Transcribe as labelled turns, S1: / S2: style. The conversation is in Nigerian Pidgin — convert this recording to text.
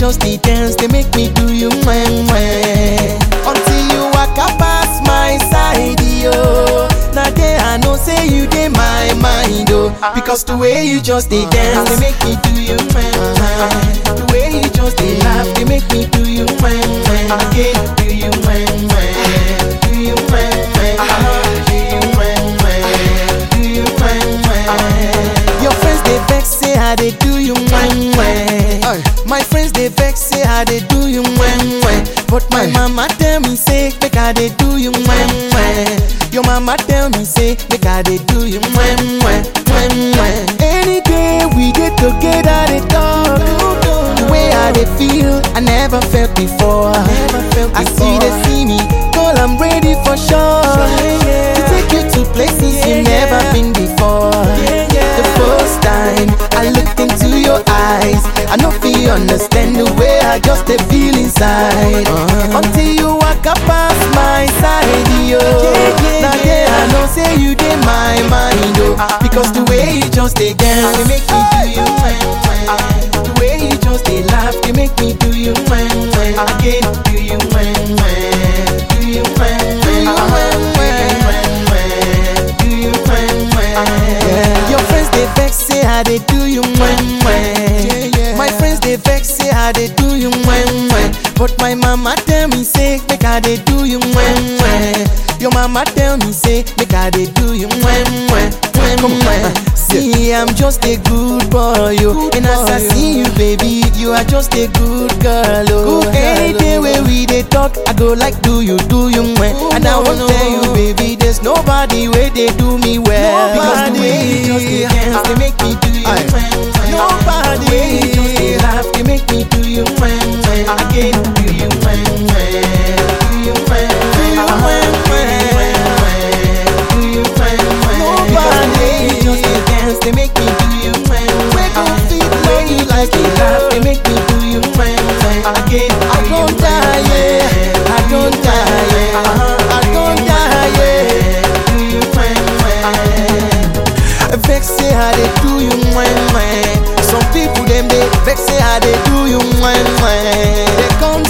S1: just dey dance, they make me do you when. Until you walk past my side, yo. Now there I know say you dey my mind, oh. Because the way you just dey dance, they make me do you when. The way you just dey laugh, they make me do you when. Again, do you when. Do you when. Do you when. Do you when. Your friends they vex say how they do you when. My friends they vex say how they do you when. But my mama tell me say make how they do you when. Your mama tell me say make how they do you when. Any day we get together they talk. The way how they feel I never felt before. I see they see me, girl I'm ready for sure. To take you to places you never been before. The first time I looked into your eyes, I know you understand the way I just dey feel inside. Until you walk past my side, yo. Now there I know say you dey my mind, oh. Because the way you just dey dance, they make me do you when. The way you just dey laugh, they make me do you when. Again, do you when. Do you when. Do you when. Your friends they vex say how they do you when. My friends they vex say how they do you when. But my mama tell me say make how they do you when. Your mama tell me say make how they do you when. See I'm just a good boy, yo. And as I see you baby, you are just a good girl, oh. Any day where we they talk, I go like do you when. And I won't tell you baby, there's nobody where they do me well. Because the way you just they dance, they make me do you when. Nobody. The way you just they laugh, they make me do you when. Again, do you when. Do you when. Do you when. Do you when. Nobody. You just they dance, they make me do you when. Wake up feet, the way you like it, laugh, they make me do you when. Again, I don't die, yeah. I don't die, yeah. I don't die, yeah. Do you when. Vex say how they do you when. Some people them they vex say how they do you when. They come